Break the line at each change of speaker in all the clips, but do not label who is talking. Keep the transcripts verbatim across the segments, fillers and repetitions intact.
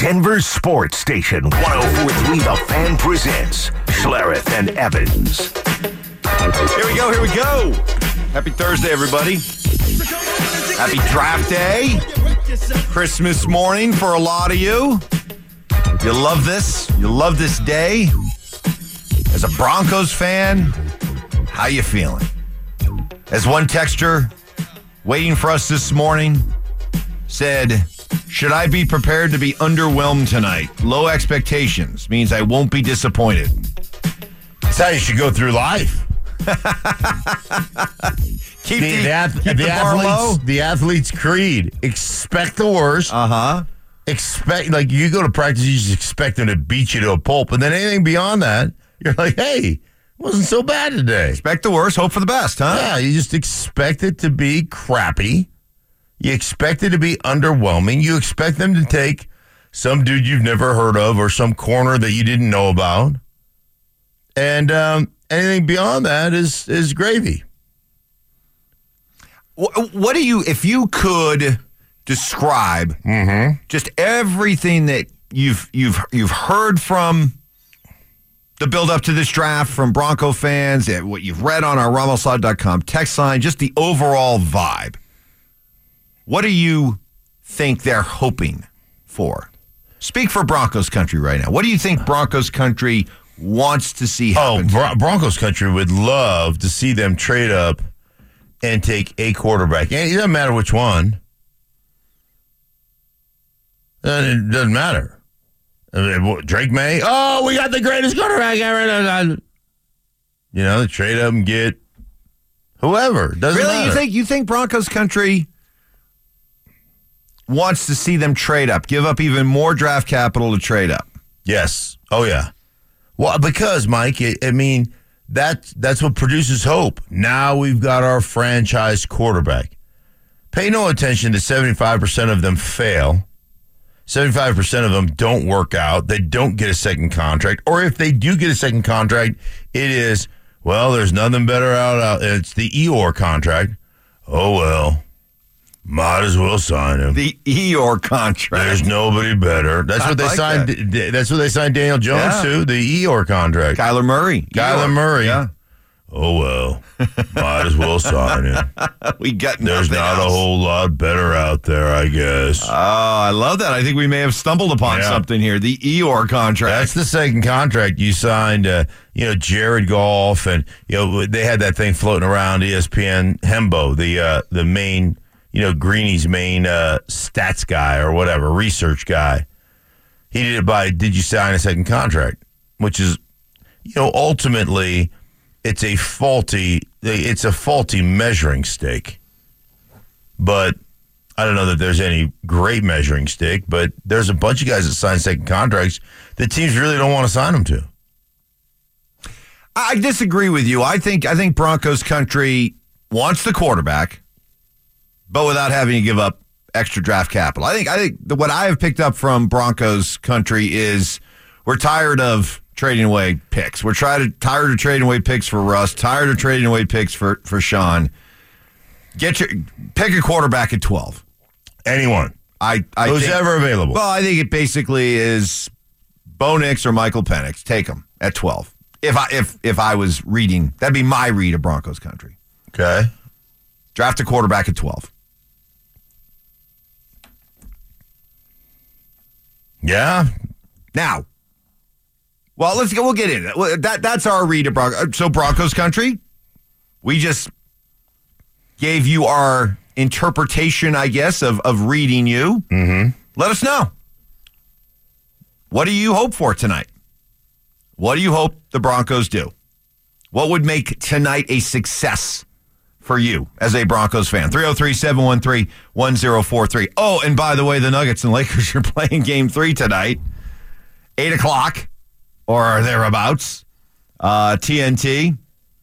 Denver's sports station, one oh four point three The Fan presents Schlereth and Evans.
Here we go, here we go. Happy Thursday, everybody. Happy draft day. Christmas morning for a lot of you. You love this. You love this day. As a Broncos fan, how you feeling? As one texter waiting for us this morning said, should I be prepared to be underwhelmed tonight? Low expectations means I won't be disappointed.
That's how you should go through life.
keep
the,
the,
the, ath-
keep
the,
the bar
athletes,
low.
The athlete's creed. Expect the worst.
Uh-huh.
Expect, like, you go to practice, you just expect them to beat you to a pulp. And then anything beyond that, you're like, hey, it wasn't so bad today.
Expect the worst, hope for the best, huh?
Yeah, you just expect it to be crappy. You expect it to be underwhelming. You expect them to take some dude you've never heard of or some corner that you didn't know about. And um, anything beyond that is is gravy.
What do you, if you could describe
Mm-hmm.
just everything that you've you've you've heard from the build up to this draft from Bronco fans, what you've read on our Ramoslad dot com text line, just the overall vibe. What do you think they're hoping for? Speak for Broncos country right now. What do you think Broncos country wants to see happen?
Oh, Bron- Broncos country would love to see them trade up and take a quarterback. And it doesn't matter which one. Uh, It doesn't matter. Uh, Drake May. Oh, we got the greatest quarterback ever. You know, trade up and get whoever. Doesn't
really,
matter.
you think you think Broncos country wants to see them trade up, give up even more draft capital to trade up?
Yes. Oh, yeah. Well, because, Mike, it, I mean, that, that's what produces hope. Now we've got our franchise quarterback. Pay no attention to seventy-five percent of them fail. seventy-five percent of them don't work out. They don't get a second contract. Or if they do get a second contract, it is, well, there's nothing better out. out. It's the Eeyore contract. Oh, well. Might as well sign him.
The Eeyore contract.
There's nobody better. That's
I
what they
like
signed.
that.
That's what they signed Daniel Jones
Yeah.
to. The Eeyore contract.
Kyler Murray.
Kyler
Eeyore.
Murray.
Yeah.
Oh well, might as well sign him.
we got
There's
nothing
not
else.
a whole lot better out there, I guess.
Oh, I love that. I think we may have stumbled upon
Yeah.
something here. The Eeyore contract.
That's the second contract you signed. Uh, you know, Jared Goff, and you know they had that thing floating around E S P N. Hembo, the uh, the main, you know, Greeny's main uh, stats guy or whatever, research guy. He did it by, did you sign a second contract? Which is, you know, ultimately, it's a faulty, it's a faulty measuring stick. But I don't know that there's any great measuring stick, but there's a bunch of guys that sign second contracts that teams really don't want to sign them to.
I disagree with you. I think I think Broncos country wants the quarterback, but without having to give up extra draft capital. I think I think the, what I have picked up from Broncos country is we're tired of trading away picks. We're tired of, tired of trading away picks for Russ, tired of trading away picks for, for Sean. Get your pick a quarterback at twelve.
Anyone.
I, I
Who's
think,
ever available.
Well, I think it basically is Bo Nix or Michael Penix. Take them at twelve. If I if if I was reading, that'd be my read of Broncos country.
Okay.
Draft a quarterback at twelve.
Yeah.
Now, well, let's go. We'll get into it. Well, That that's our read of Broncos. So Broncos country, we just gave you our interpretation, I guess, of of reading you.
Mm-hmm.
Let us know. What do you hope for tonight? What do you hope the Broncos do? What would make tonight a success for you as a Broncos fan? three oh three, seven one three, one oh four three. Oh, and by the way, the Nuggets and Lakers are playing game three tonight. eight o'clock or thereabouts. Uh, T N T.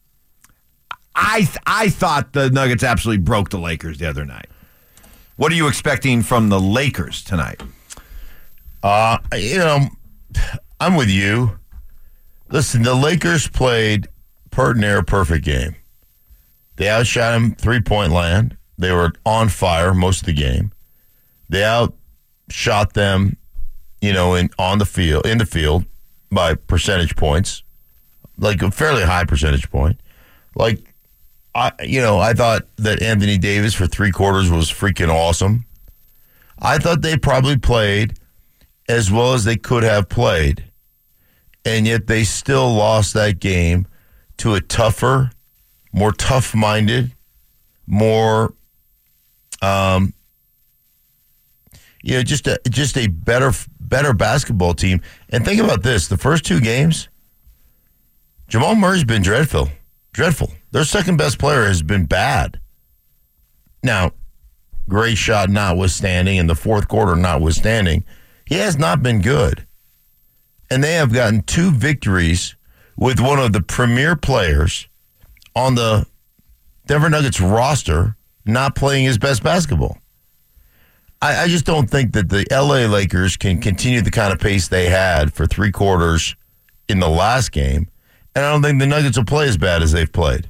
I th- I thought the Nuggets absolutely broke the Lakers the other night. What are you expecting from the Lakers tonight?
Uh, you know, I'm with you. Listen, the Lakers played pert near perfect game. They outshot him three-point land. They were on fire most of the game. They outshot them you know, in on the field in the field by percentage points, like a fairly high percentage point. Like, I you know, I thought that Anthony Davis for three quarters was freaking awesome. I thought they probably played as well as they could have played, and yet they still lost that game to a tougher, more tough-minded, more, um, you know, just a just a better better basketball team. And think about this: the first two games, Jamal Murray's been dreadful, dreadful. Their second best player has been bad. Now, great shot notwithstanding, in the fourth quarter notwithstanding, he has not been good. And they have gotten two victories with one of the premier players on the Denver Nuggets roster not playing his best basketball. I, I just don't think that the L A Lakers can continue the kind of pace they had for three quarters in the last game, and I don't think the Nuggets will play as bad as they've played.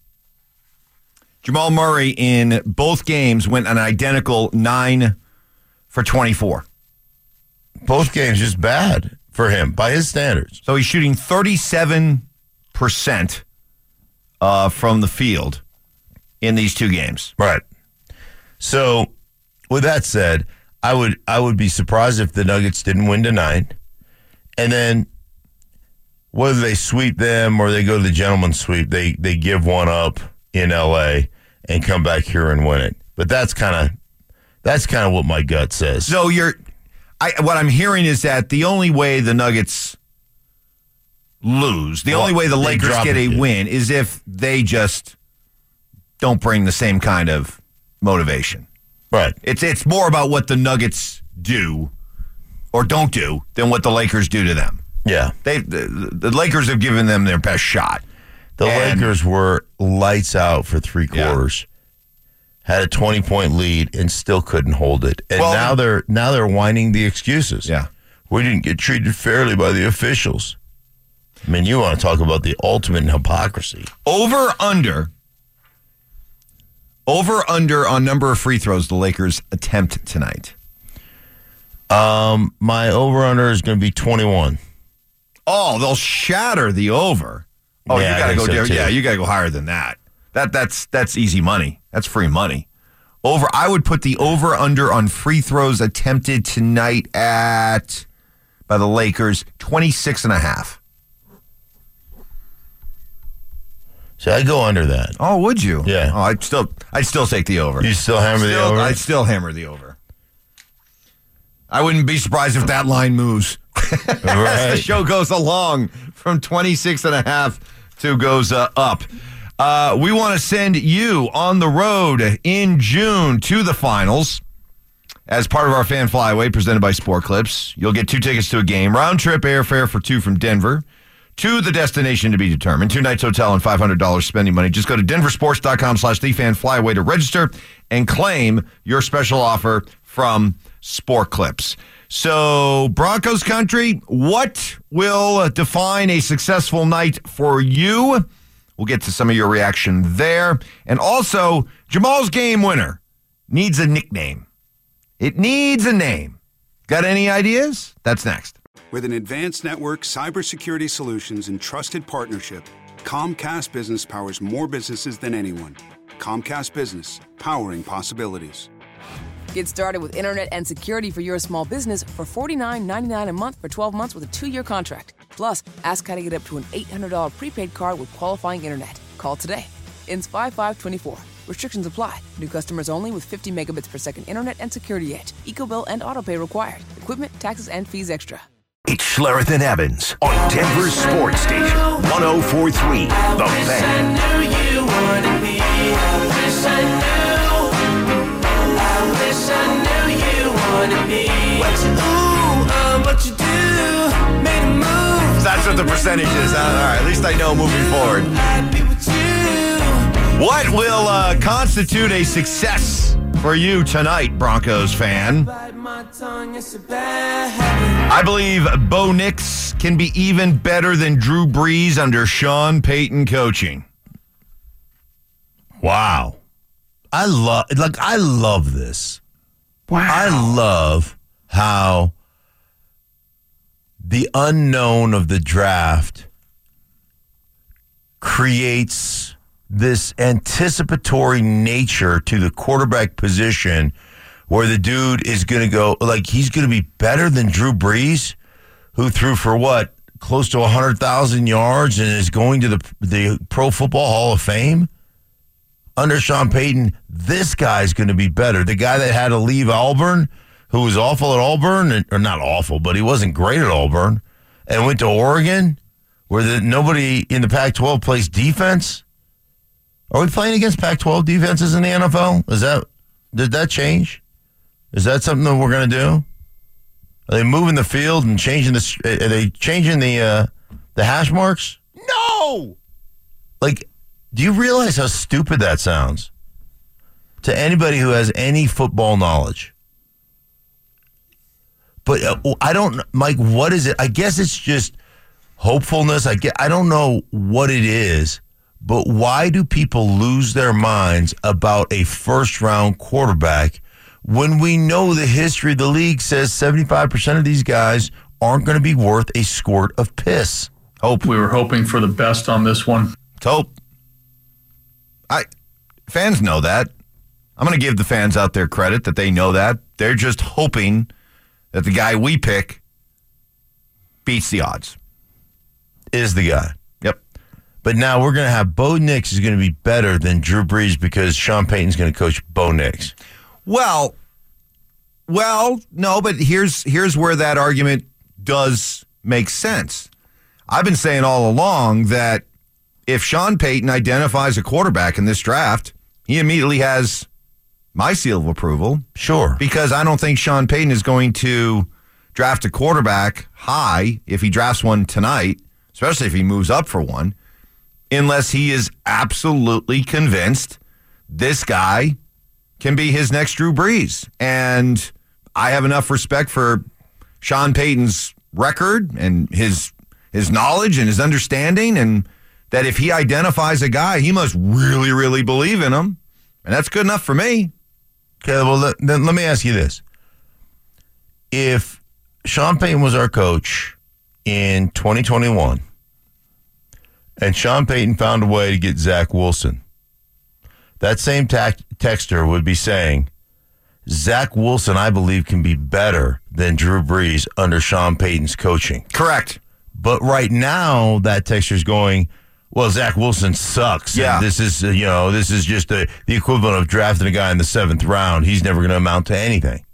Jamal Murray in both games went an identical nine for twenty-four.
Both games just bad for him by his standards.
So he's shooting thirty-seven percent uh, from the field in these two games.
Right. So with that said, I would I would be surprised if the Nuggets didn't win tonight. And then whether they sweep them or they go to the gentleman's sweep, they, they give one up in L A and come back here and win it. But that's kind of that's kind of what my gut says.
So you're, I, what I'm hearing is that the only way the Nuggets lose, the
Well,
only way the
they
Lakers
drop
get a
it.
win is if they just don't bring the same kind of motivation.
Right.
It's it's more about what the Nuggets do or don't do than what the Lakers do to them.
Yeah.
They the, the Lakers have given them their best shot.
The
And-
Lakers were lights out for three
Yeah.
quarters. Had a twenty-point lead and still couldn't hold it. And
Well-
now they're now they're whining the excuses.
Yeah.
We didn't get treated fairly by the officials. I mean, you want to talk about the ultimate in hypocrisy.
Over under. Over under on number of free throws the Lakers attempt tonight.
Um, my over-under is going to be twenty-one.
Oh, they'll shatter the over. Oh,
Yeah, I
you gotta
think
go
so,
there.
too.
Yeah, you gotta go higher than that. That that's that's easy money. That's free money. Over I would put the over under on free throws attempted tonight at by the Lakers twenty-six and a half.
So I go under that.
Oh, would you?
Yeah.
Oh, I'd still I'd still take the over.
You still hammer the
Still-
over?
I'd still hammer the over. I wouldn't be surprised if that line moves. As the
Right.
show goes along from twenty-six and a half to goes uh, up. Uh, we want to send you on the road in June to the finals as part of our fan flyaway presented by Sport Clips. You'll get two tickets to a game, round trip airfare for two from Denver to the destination to be determined. Two nights hotel and five hundred dollars spending money. Just go to denversports.com slash the fan flyaway to register and claim your special offer from Sport Clips. So, Broncos country, what will define a successful night for you? We'll get to some of your reaction there. And also, Jamal's game winner needs a nickname. It needs a name. Got any ideas? That's next.
With an advanced network, cybersecurity solutions, and trusted partnership, Comcast Business powers more businesses than anyone. Comcast Business, powering possibilities.
Get started with internet and security for your small business for forty-nine ninety-nine a month for twelve months with a two-year contract. Plus, ask how to get up to an eight hundred dollars prepaid card with qualifying internet. Call today. Ends five five twenty-four. Restrictions apply. New customers only with fifty megabits per second internet and security edge. EcoBill and autopay required. Equipment, taxes, and fees extra.
It's Schlereth and Evans on Denver's Sports Station, one oh four point three The Fan.
That's what the percentage is. Huh? All right, at least I know moving forward. What will uh, constitute a success for you tonight, Broncos fan? I believe Bo Nix can be even better than Drew Brees under Sean Payton coaching.
Wow. I love like I love this. Wow. I love how the unknown of the draft creates this anticipatory nature to the quarterback position where the dude is going to go, like he's going to be better than Drew Brees, who threw for what, close to one hundred thousand yards and is going to the the Pro Football Hall of Fame? Under Sean Payton, this guy's going to be better. The guy that had to leave Auburn, who was awful at Auburn, or not awful, but he wasn't great at Auburn, and went to Oregon, where the, nobody in the Pac twelve plays defense. Are we playing against Pac twelve defenses in the N F L? Is that did that change? Is that something that we're going to do? Are they moving the field and changing the? Are they changing the uh, the hash marks? No. Like, do you realize how stupid that sounds to anybody who has any football knowledge? But uh, I don't, Mike. What is it? I guess it's just hopefulness. I get. I don't know what it is. But why do people lose their minds about a first-round quarterback when we know the history of the league says seventy-five percent of these guys aren't going to be worth a squirt of piss?
Hope. We were hoping for the best on this one.
It's hope. I, fans know that. I'm going to give the fans out there credit that they know that. They're just hoping that the guy we pick beats the odds.
Is the guy.
Yep.
But now we're going to have Bo Nix is going to be better than Drew Brees because Sean Payton's going to coach Bo Nix.
Well, well, no, but here's here's where that argument does make sense. I've been saying all along that if Sean Payton identifies a quarterback in this draft, he immediately has my seal of approval.
Sure.
Because I don't think Sean Payton is going to draft a quarterback high if he drafts one tonight, especially if he moves up for one, unless he is absolutely convinced this guy can be his next Drew Brees. And I have enough respect for Sean Payton's record and his his knowledge and his understanding, and that if he identifies a guy, he must really, really believe in him. And that's good enough for me.
Okay, well, let, then let me ask you this. If Sean Payton was our coach in twenty twenty-one, and Sean Payton found a way to get Zach Wilson, that same ta- texter would be saying, Zach Wilson, I believe, can be better than Drew Brees under Sean Payton's coaching.
Correct.
But right now, that texter's going, well, Zach Wilson sucks.
Yeah.
And this is, uh, you know, this is just a, the equivalent of drafting a guy in the seventh round. He's never going to amount to anything.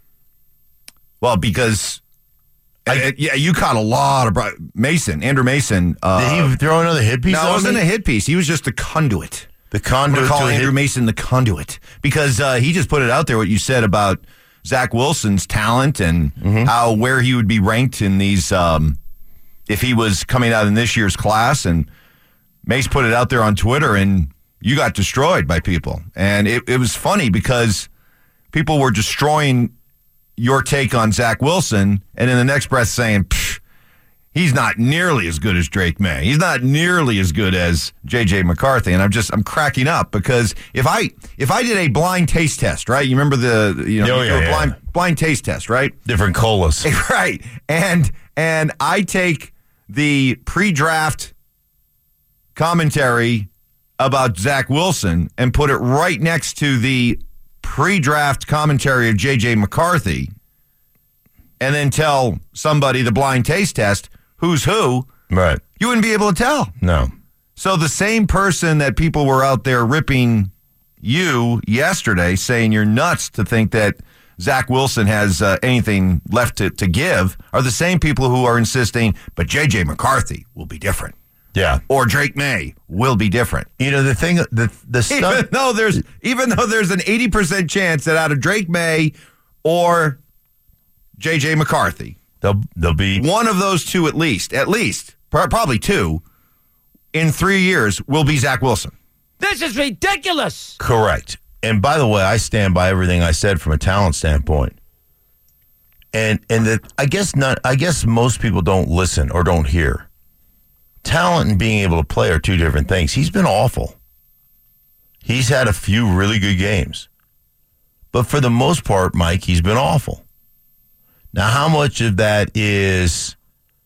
Well, because, I, uh, yeah, you caught a lot of, bro- Mason, Andrew Mason. Uh,
Did he throw another hit piece
No,
on
it wasn't
me?
a hit piece. He was just the conduit.
The
I'm
conduit
going to call
to a
Andrew
hit-
Mason the conduit because uh, he just put it out there what you said about Zach Wilson's talent and
Mm-hmm.
how where he would be ranked in these um, if he was coming out in this year's class. And Mace put it out there on Twitter, and you got destroyed by people. And it, it was funny because people were destroying your take on Zach Wilson, and in the next breath saying, Pfft, he's not nearly as good as Drake May. He's not nearly as good as J J McCarthy. And I'm just, I'm cracking up because if I, if I did a blind taste test, right? You remember the, you know,
Oh,
you
yeah,
do a
yeah.
blind, blind taste test, right?
Different colas.
Right. And, and I take the pre-draft commentary about Zach Wilson and put it right next to the pre-draft commentary of J J McCarthy, and then tell somebody the blind taste test who's who,
Right.
you wouldn't be able to tell.
No.
So the same person that people were out there ripping you yesterday, saying you're nuts to think that Zach Wilson has uh, anything left to, to give, are the same people who are insisting, but J J McCarthy will be different.
Yeah.
Or Drake May will be different.
You know, the thing, the, the stuff.
Even though there's even though there's an eighty percent chance that out of Drake May or J J McCarthy,
They'll, they'll be.
one of those two at least, at least, pr- probably two, in three years will be Zach Wilson.
This is ridiculous.
Correct. And by the way, I stand by everything I said from a talent standpoint. And and that I guess not I guess most people don't listen or don't hear. Talent and being able to play are two different things. He's been awful. He's had a few really good games. But for the most part, Mike, he's been awful. Now, how much of that is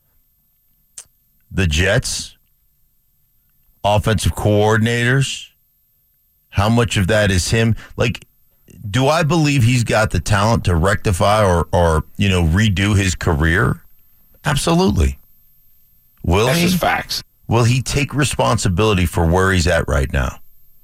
the Jets, offensive coordinators, how much of that is him? Like, do I believe he's got the talent to rectify or, or you know, redo his career? Absolutely. Will
That's
he?
just facts.
Will he take responsibility for where he's at right now?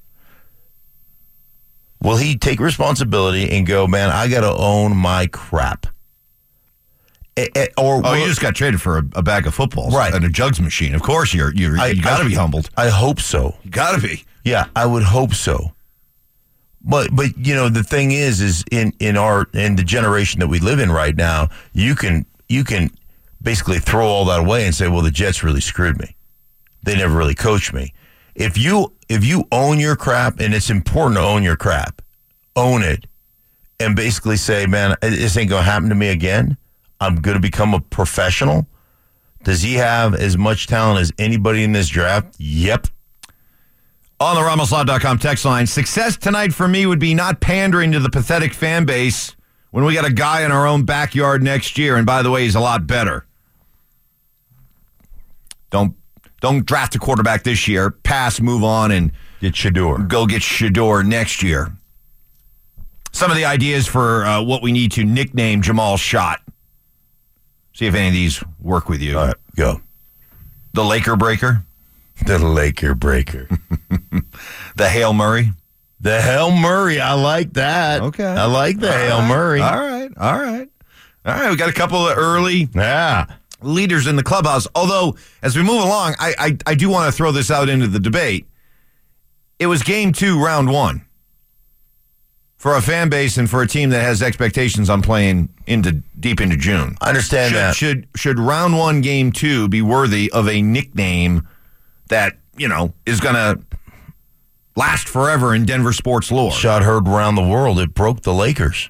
Will he take responsibility and go, man, I got to own my crap? A- a- or
Oh,
will-
you just got traded for a, a bag of footballs,
Right.
And a jugs machine. Of course, you're you're
I-
you got to
I-
be humbled.
I hope so.
You got to be.
Yeah, I would hope so. But but you know the thing is is in, in our in the generation that we live in right now, you can you can basically throw all that away and say, well, the Jets really screwed me. They never really coached me. If you if you own your crap, and it's important to own your crap, own it, and basically say, man, this ain't gonna happen to me again. I'm gonna become a professional. Does he have as much talent as anybody in this draft? Yep.
On the Ramos Law dot com text line, success tonight for me would be not pandering to the pathetic fan base when we got a guy in our own backyard next year. And by the way, he's a lot better. Don't don't draft a quarterback this year. Pass, move on, and
Get Shador.
go get Shador next year. Some of the ideas for uh, what we need to nickname Jamal Shot. See if any of these work with you.
All right, go.
The Laker Breaker.
The Laker Breaker.
The Hail Murray.
The Hail Murray. I like that.
Okay.
I like the
All
Hail
right.
Murray.
All right. All right. All right. We got a couple of early
Yeah.
leaders in the clubhouse. Although, as we move along, I, I, I do want to throw this out into the debate. It was game two, round one. For a fan base and for a team that has expectations on playing into deep into June.
I understand
should,
that.
Should should round one, game two be worthy of a nickname that, you know, is going to last forever in Denver sports lore?
Shot heard around the world. It broke the Lakers.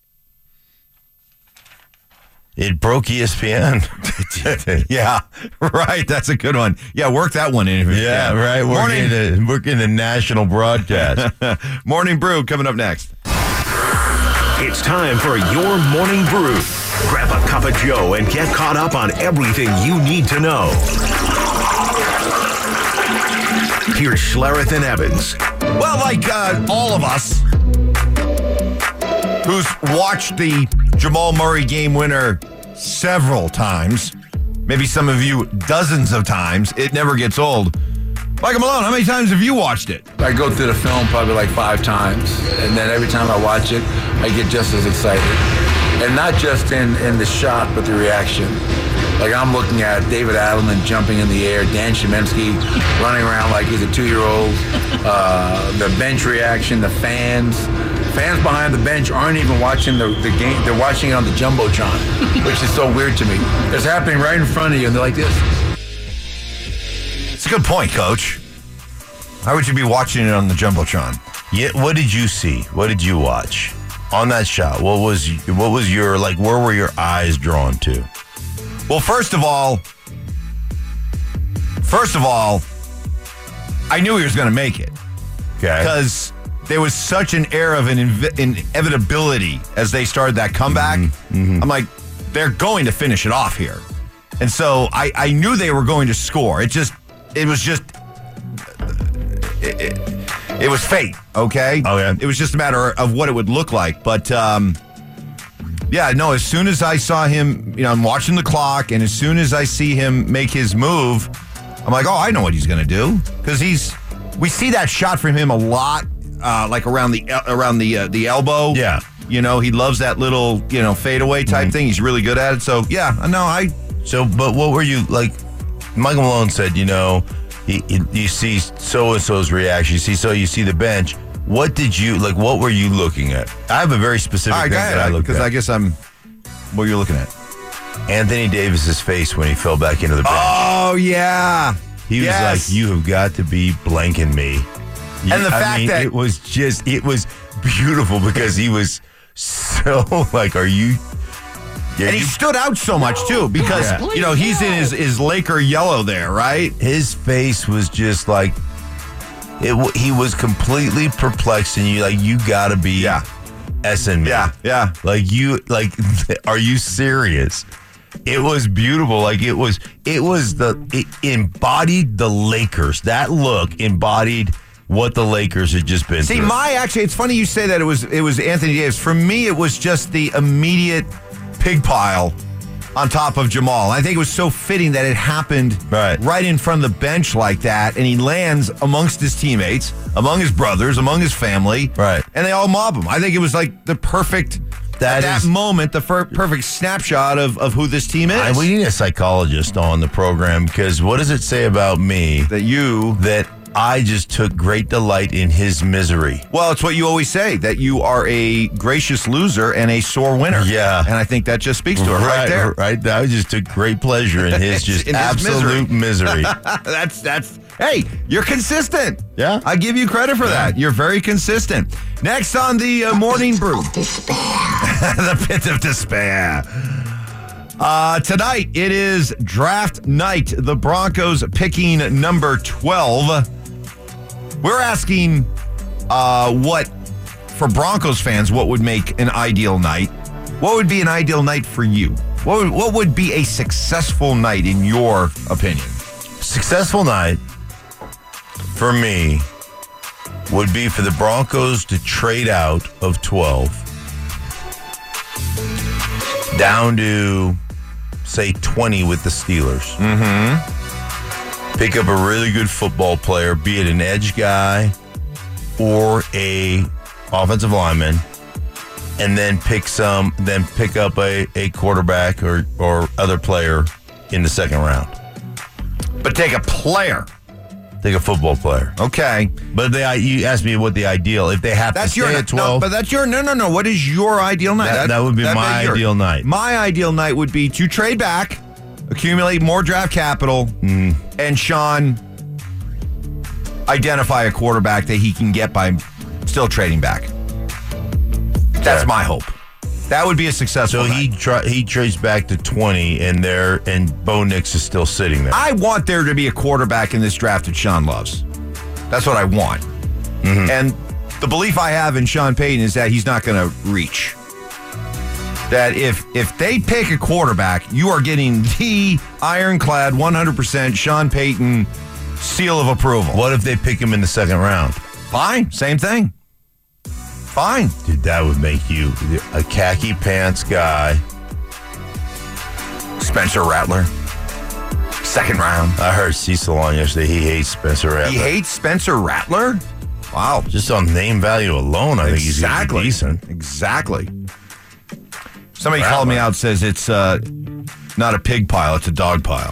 It broke E S P N.
Yeah, right. That's a good one. Yeah, work that one in.
Yeah, right. We're
Morning,
in, the, we're in the national broadcast.
Morning Brew coming up next.
It's time for your morning brew. Grab a cup of Joe and get caught up on everything you need to know. Here's Schlereth and Evans.
Well, like uh, all of us who's watched the Jamal Murray game winner several times, maybe some of you dozens of times, it never gets old. Michael Malone, how many times have you watched it?
I go through the film probably like five times, and then every time I watch it, I get just as excited. And not just in, in the shot, but the reaction. Like I'm looking at David Adelman jumping in the air, Dan Shemensky running around like he's a two-year-old, uh, the bench reaction, the fans. Fans behind the bench aren't even watching the, the game. They're watching it on the Jumbotron, which is so weird to me. It's happening right in front of you, and they're like this.
It's a good point, Coach. How would you be watching it on the Jumbotron?
Yeah, what did you see? What did you watch on that shot? What was what was your like? Where were your eyes drawn to?
Well, first of all, first of all, I knew he was going to make it
Okay,
because there was such an air of an inv- inevitability as they started that comeback.
Mm-hmm. Mm-hmm.
I'm like, they're going to finish it off here, and so I, I knew they were going to score. It just, it was just, it, it, it was fate. Okay.
Oh, yeah.
It was just a matter of what it would look like, but. um Yeah, no, as soon as I saw him, you know, I'm watching the clock, and as soon as I see him make his move, I'm like, oh, I know what he's going to do. Because he's, we see that shot from him a lot, uh, like around the around the uh, the elbow.
Yeah.
You know, he loves that little, you know, fadeaway type
Mm-hmm.
thing. He's really good at it. So, yeah, no, I,
So, but what were you like? Michael Malone said, you know, he, he, you see so and so's reaction. You see so you see the bench. What did you like? What were you looking at? I have a very specific
all right,
thing
go
that I
ahead,
looked
because
at.
I guess I'm, what you're looking at.
Anthony Davis's face when he fell back into the bench.
Oh, yeah.
He was
Yes.
like, "You have got to be blanking me." You-
And the
I
fact
mean,
that-
it was just, it was beautiful because he was so like, "Are you?" Yeah,
And he
you-
stood out so much, too, because,
Yeah.
you know, he's in his, his Laker yellow there, right?
his face was just like, it. w- He was completely perplexed, and you like, you got to be
Yeah.
S and me.
Yeah, yeah.
Like you, like, are you serious? It was beautiful. Like it was, it was the, it embodied the Lakers. That look embodied what the Lakers had just been
See,
through.
my, actually, it's funny you say that it was, it was Anthony Davis. For me, it was just the immediate pig pile on top of Jamal. I think it was so fitting that it happened
right.
right in front of the bench like that, and he lands amongst his teammates, among his brothers, among his family,
right?
And they all mob him. I think it was like the perfect,
that,
that
is,
moment, the fir- perfect snapshot of, of who this team is.
I, we need a psychologist on the program, because what does it say about me
that you
that I just took great delight in his misery?
Well, it's what you always say, that you are a gracious loser and a sore winner.
Yeah.
And I think that just speaks to it right, right there.
Right. I just took great pleasure in his just
in his
absolute misery. misery.
that's, that's, hey, you're consistent.
Yeah.
I give you credit for that. You're very consistent. Next on the uh, Morning Brew. The Pit of Despair. Uh, tonight, it is draft night. The Broncos picking number twelve. We're asking uh, what, for Broncos fans, what would make an ideal night? What would be an ideal night for you? What would, what would be a successful night in your opinion?
Successful night for me would be for the Broncos to trade out of twelve down to, say, twenty with the Steelers.
Mm-hmm.
Pick up a really good football player, be it an edge guy or a offensive lineman, and then pick some, then pick up a, a quarterback or, or other player in the second round.
But take a player.
Take a football player.
Okay.
But they, you asked me what the ideal, if they have
that's
to stay
your,
at twelve.
No, but that's your, no, no, no. What is your ideal night?
That, that would be
that,
my
your,
ideal night.
My ideal night would be to trade back, accumulate more draft capital,
mm.
and Sean identify a quarterback that he can get by still trading back. That's
yeah.
my hope. That would be a successful
So
night.
he tra- he trades back to twenty, and there and Bo Nix is still sitting there.
I want there to be a quarterback in this draft that Sean loves. That's what I want.
Mm-hmm.
And the belief I have in Sean Payton is that he's not going to reach. That if if they pick a quarterback, you are getting the ironclad one hundred percent Sean Payton seal of approval.
What if they pick him in the second round?
Fine. Same thing. Fine.
Dude, that would make you a khaki pants guy.
Spencer Rattler. Second round.
I heard Cecil on yesterday. He hates Spencer Rattler.
He hates Spencer Rattler? Wow.
Just on name value alone, I think he's going to be decent.
Exactly. Somebody Rattler. called me out, says it's uh, not a pig pile, it's a dog pile.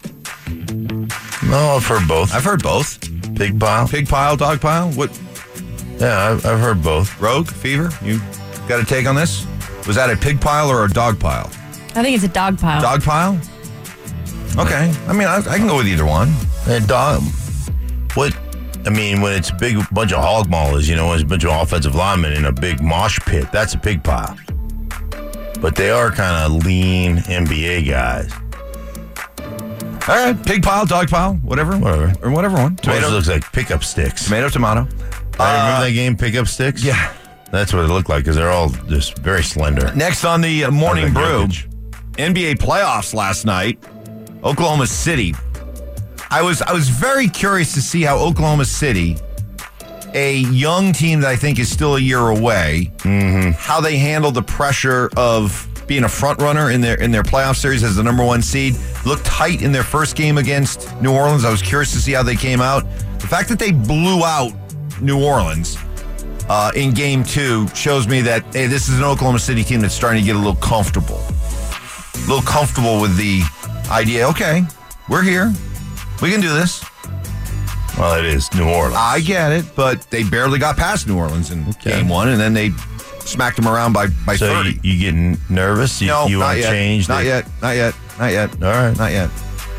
No, I've heard both.
I've heard both.
Pig pile?
Pig pile, dog pile? What?
Yeah, I've, I've heard both.
Rogue, Fever, you got a take on this? Was that a pig pile or a dog pile?
I think it's a dog pile.
Dog pile? Okay. I mean, I, I can go with either one.
And dog, what? I mean, when it's a big bunch of hog maulers, you know, when it's a bunch of offensive linemen in a big mosh pit, that's a pig pile. But they are kind of lean N B A guys.
All right, pig pile, dog pile, whatever.
Whatever.
Or whatever one.
Tomato looks like pickup sticks.
Tomato, tomato.
I remember
uh,
that game, Pickup Sticks?
Yeah.
That's what it looked like because they're all just very slender.
Next on the uh, Morning Brew, N B A playoffs last night, Oklahoma City. I was I was very curious to see how Oklahoma City, a young team that I think is still a year away,
mm-hmm.
how they handled the pressure of being a front runner in their in their playoff series as the number one seed. Looked tight in their first game against New Orleans. I was curious to see how they came out. The fact that they blew out New Orleans uh, in game two shows me that, hey, this is an Oklahoma City team that's starting to get a little comfortable. A little comfortable with the idea, okay, we're here. We can do this.
Well, it is New Orleans.
I get it, but they barely got past New Orleans in
okay.
game one, and then they smacked them around by, by
so
thirty.
You, you getting nervous? You,
no,
you
not
want to
yet.
change?
Not
the...
yet. Not yet. Not yet.
All right.
Not yet.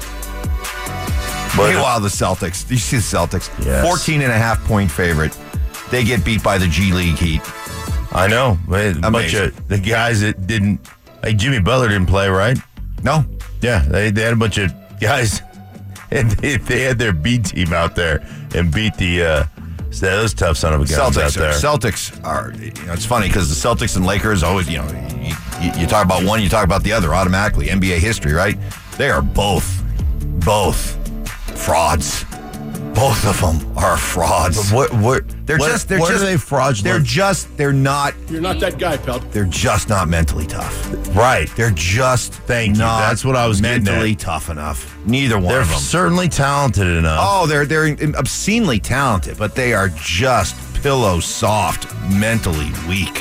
But
Meanwhile, the Celtics. Do you see the Celtics?
Yes.
fourteen and a half point favorite. They get beat by the G League Heat.
I know. A bunch of the guys that didn't, like Jimmy Butler didn't play, right?
No.
Yeah, they, they had a bunch of guys, and they, they had their B team out there and beat the, uh, those tough son of a guys
Celtics
out there.
Are, Celtics are, you know, it's funny because the Celtics and Lakers always, you know, you, you, you talk about one, you talk about the other automatically. N B A history, right? They are both, both frauds. Both of them are frauds.
But what? What?
They're
what,
just. They're
what
just.
are they fraudulent?
They're just. They're not.
You're not that guy, pal.
They're just not mentally tough.
Right.
They're just.
Thank you.
Not
That's what I was getting
mentally
at.
tough enough. Neither one
They're
of them.
certainly talented enough.
Oh, they're they're obscenely talented, but they are just pillow soft, mentally weak.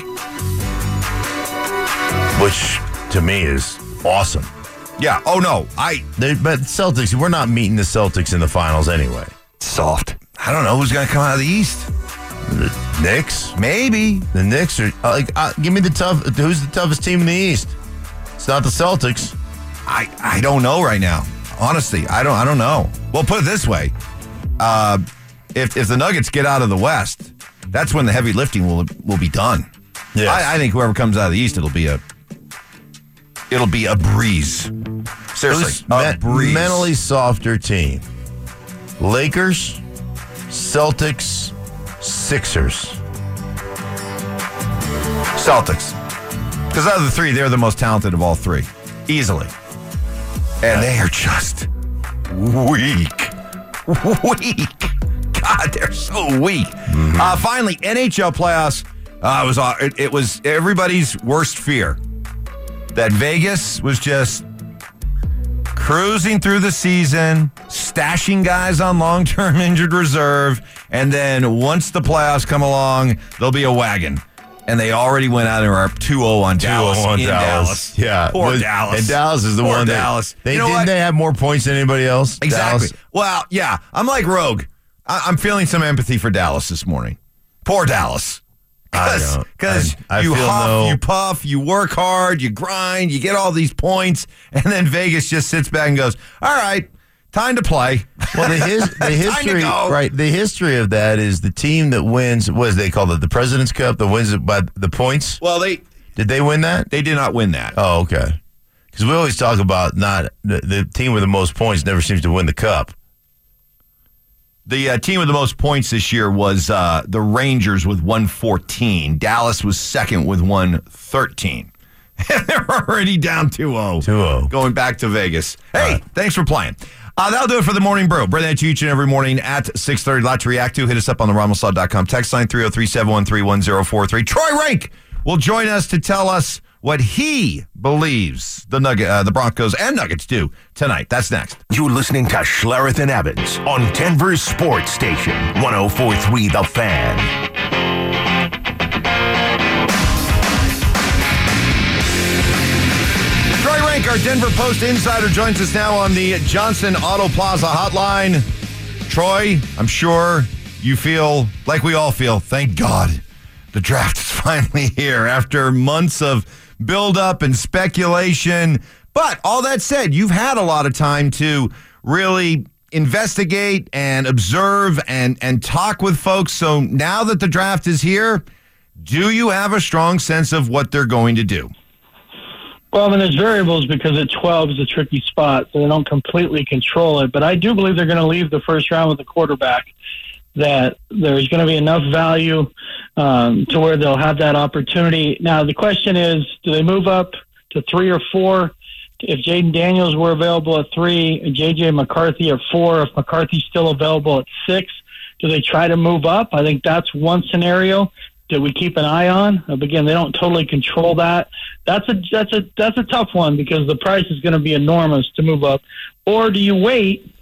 Which to me is awesome.
Yeah. Oh no, I.
They, but Celtics, we're not meeting the Celtics in the finals anyway.
Soft. I don't know who's going to come out of the East.
The Knicks,
maybe
the Knicks are uh, like. Uh, give me the tough. Who's the toughest team in the East? It's not the Celtics.
I I don't know right now. Honestly, I don't I don't know. Well, put it this way: uh, if if the Nuggets get out of the West, that's when the heavy lifting will will be done.
Yes.
I, I think whoever comes out of the East, it'll be a it'll be a breeze. Seriously,
Who's
a
me-
breeze.
mentally softer team? Lakers, Celtics, Sixers.
Celtics, because out of the three, they're the most talented of all three, easily, and they are just weak, weak. God, they're so weak. Mm-hmm. Uh, finally, N H L playoffs. Uh, it was uh, it, it was everybody's worst fear that Vegas was just cruising through the season, stashing guys on long-term injured reserve, and then once the playoffs come along, there'll be a wagon. And they already went out and were two oh on Dallas.
two oh on
in
Dallas.
Dallas.
Yeah.
Poor
Was-
Dallas.
And Dallas is the
Poor
one that
Dallas.
They
You know
didn't
what?
they have more points than anybody else?
Exactly.
Dallas?
Well, yeah. I'm like Rogue. I- I'm feeling some empathy for Dallas this morning. Poor Dallas.
I know.
Because
I- I
you
feel
huff,
no-
you puff, you work hard, you grind, you get all these points, and then Vegas just sits back and goes, all right, time to play.
Well, the, his, the
Time to
history,
go.
right? The history of that is the team that wins. What is they call it? The President's Cup. That wins it by the points.
Well, they
Did they win that?
they did not win that.
Oh, okay. Because we always talk about not the, the team with the most points never seems to win the cup.
The uh, team with the most points this year was uh, the Rangers with one fourteen. Dallas was second with one thirteen. They're already down two oh.
two oh.
Going back to Vegas. Hey,
Right.
thanks for playing. Uh, that'll do it for the Morning Brew. Bring that to you each and every morning at six thirty. Lot to react to. Hit us up on the Ramos Law dot com text line three oh three, seven one three, one oh four three. Troy Rank will join us to tell us what he believes the Nugget, uh, the Broncos and Nuggets do tonight. That's next.
You're listening to Schlereth and Evans on Denver's Sports Station, one oh four three The Fan.
Troy Rank, our Denver Post insider, joins us now on the Johnson Auto Plaza hotline. Troy, I'm sure you feel like we all feel, thank God, the draft is finally here after months of build-up and speculation. But all that said, you've had a lot of time to really investigate and observe and, and talk with folks. So now that the draft is here, do you have a strong sense of what they're going to do?
Well, I mean, there's variables because at twelve is a tricky spot, so they don't completely control it. But I do believe they're going to leave the first round with a quarterback, that there's going to be enough value um, to where they'll have that opportunity. Now, the question is, do they move up to three or four? If Jaden Daniels were available at three, and J J McCarthy at four, if McCarthy's still available at six, do they try to move up? I think that's one scenario that we keep an eye on. Uh, again, they don't totally control that. That's a that's a that's a tough one because the price is going to be enormous to move up. Or do you wait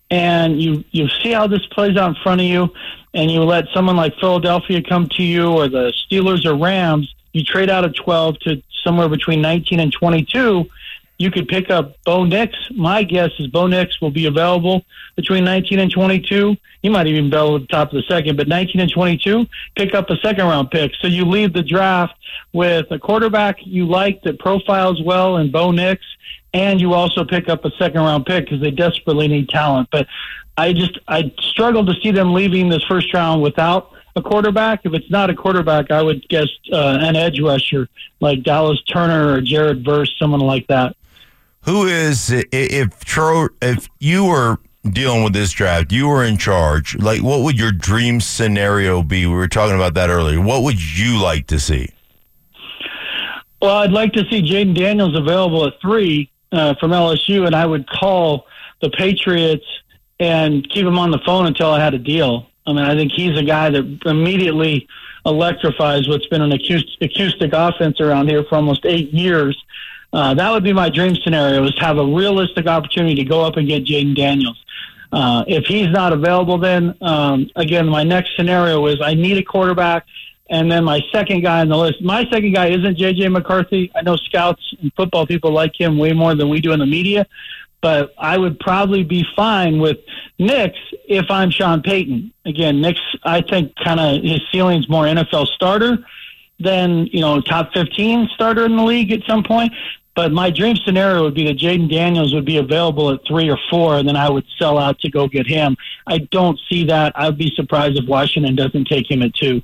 and you you see how this plays out in front of you, and you let someone like Philadelphia come to you, or the Steelers or Rams? You trade out of twelve to somewhere between nineteen and twenty-two. You could pick up Bo Nix. My guess is Bo Nix will be available between nineteen and twenty-two. He might even be available at the top of the second, but nineteen and twenty-two, pick up a second-round pick. So you leave the draft with a quarterback you like that profiles well in Bo Nix, and you also pick up a second-round pick because they desperately need talent. But I just I struggle to see them leaving this first round without a quarterback. If it's not a quarterback, I would guess uh, an edge rusher like Dallas Turner or Jared Verse, someone like that.
Who is if Tro, if you were dealing with this draft, you were in charge, like what would your dream scenario be? We were talking about that earlier. What would you like to see?
Well, I'd like to see Jaden Daniels available at three uh, from L S U, and I would call the Patriots and keep him on the phone until I had a deal. I mean, I think he's a guy that immediately electrifies what's been an acoustic, acoustic offense around here for almost eight years. Uh, that would be my dream scenario, is have a realistic opportunity to go up and get Jaden Daniels. Uh, if he's not available, then, um, again, my next scenario is I need a quarterback, and then my second guy on the list. My second guy isn't J J McCarthy. I know scouts and football people like him way more than we do in the media, but I would probably be fine with Nix if I'm Sean Payton. Again, Nix, I think, kind of his ceiling's more N F L starter than, you know, top fifteen starter in the league at some point. But my dream scenario would be that Jaden Daniels would be available at three or four, and then I would sell out to go get him. I don't see that. I'd be surprised if Washington doesn't take him at two.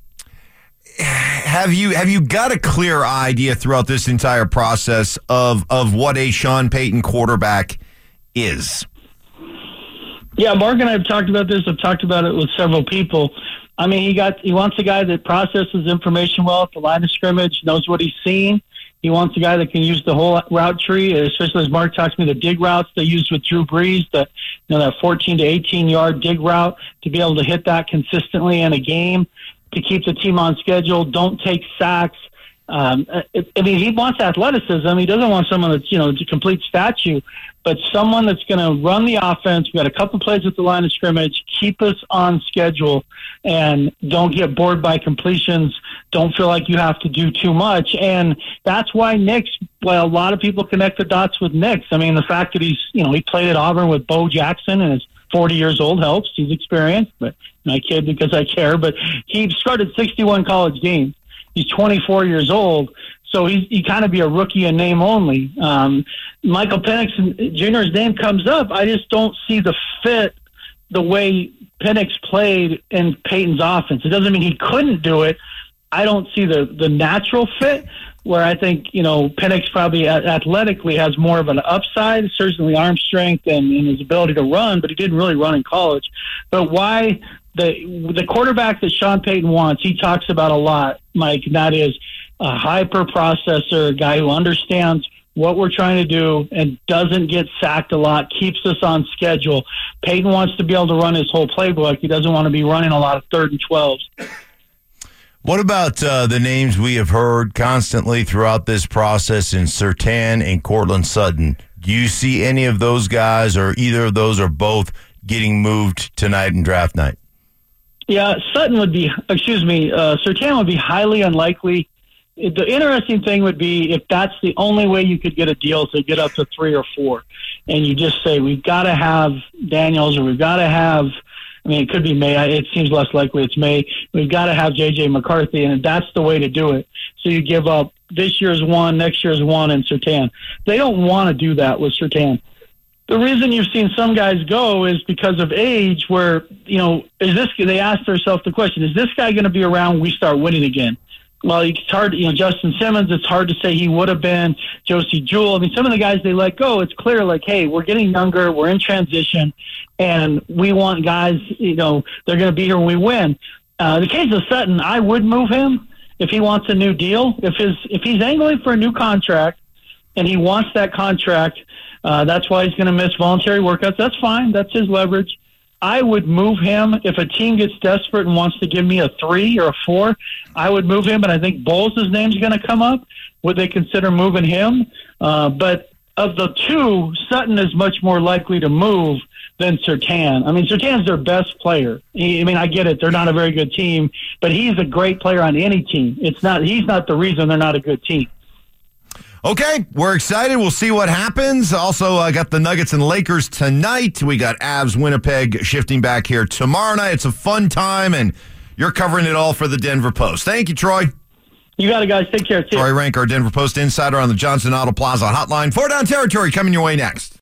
Have you have you got a clear idea throughout this entire process of of what a Sean Payton quarterback is?
Yeah, Mark and I have talked about this. I've talked about it with several people. I mean, he got he wants a guy that processes information well at the line of scrimmage, knows what he's seeing. He wants a guy that can use the whole route tree, especially as Mark talks to me, the dig routes they used with Drew Brees, the, you know, that fourteen to eighteen yard dig route, to be able to hit that consistently in a game, to keep the team on schedule, don't take sacks. Um, I mean, he wants athleticism. He doesn't want someone that's, you know, a complete statue, but someone that's going to run the offense. We've got a couple plays at the line of scrimmage, keep us on schedule, and don't get bored by completions. Don't feel like you have to do too much. And that's why Nix, well, a lot of people connect the dots with Nix. I mean, the fact that he's, you know, he played at Auburn with Bo Jackson and is forty years old helps. He's experienced, but I kid because I care. But he started sixty-one college games. He's twenty-four years old, so he's he kind of be a rookie in name only. Um, Michael Penix Junior's name comes up. I just don't see the fit the way Penix played in Peyton's offense. It doesn't mean he couldn't do it. I don't see the, the natural fit where I think, you know, Penix probably athletically has more of an upside, certainly arm strength and, and his ability to run, but he didn't really run in college. But why the the quarterback that Sean Payton wants, he talks about a lot, Mike, and that is a hyper processor, a guy who understands what we're trying to do and doesn't get sacked a lot, keeps us on schedule. Payton wants to be able to run his whole playbook. He doesn't want to be running a lot of third and twelves.
What about uh, the names we have heard constantly throughout this process in Surtain and Courtland Sutton? Do you see any of those guys or either of those or both getting moved tonight in draft night?
Yeah, Sutton would be, excuse me, uh, Surtain would be highly unlikely. The interesting thing would be if that's the only way you could get a deal to get up to three or four, and you just say, we've got to have Daniels or we've got to have, I mean, it could be May. It seems less likely it's May. We've got to have J J McCarthy, and that's the way to do it. So you give up this year's one, next year's one, and Surtain. They don't want to do that with Surtain. The reason you've seen some guys go is because of age where, you know, is this, they ask themselves the question, is this guy going to be around when we start winning again? Well, it's hard, you know, Justin Simmons, it's hard to say he would have been. Josie Jewell, I mean, some of the guys they let go, it's clear, like, hey, we're getting younger, we're in transition, and we want guys, you know, they're going to be here when we win. Uh, the case of Sutton, I would move him if he wants a new deal. If his if he's angling for a new contract and he wants that contract, uh, that's why he's going to miss voluntary workouts. That's fine. That's his leverage. I would move him if a team gets desperate and wants to give me a three or a four. I would move him, and I think Bowles' name's going to come up. Would they consider moving him? Uh, but of the two, Sutton is much more likely to move than Surtain. I mean, Surtain's their best player. He, I mean, I get it; they're not a very good team, but he's a great player on any team. It's not; he's not the reason they're not a good team.
Okay, we're excited. We'll see what happens. Also, I uh, got the Nuggets and Lakers tonight. We got Avs Winnipeg shifting back here tomorrow night. It's a fun time, and you're covering it all for the Denver Post. Thank you, Troy.
You got it, guys. Take care. See
Troy Rank, our Denver Post insider on the Johnson Auto Plaza hotline. Four Down Territory coming your way next.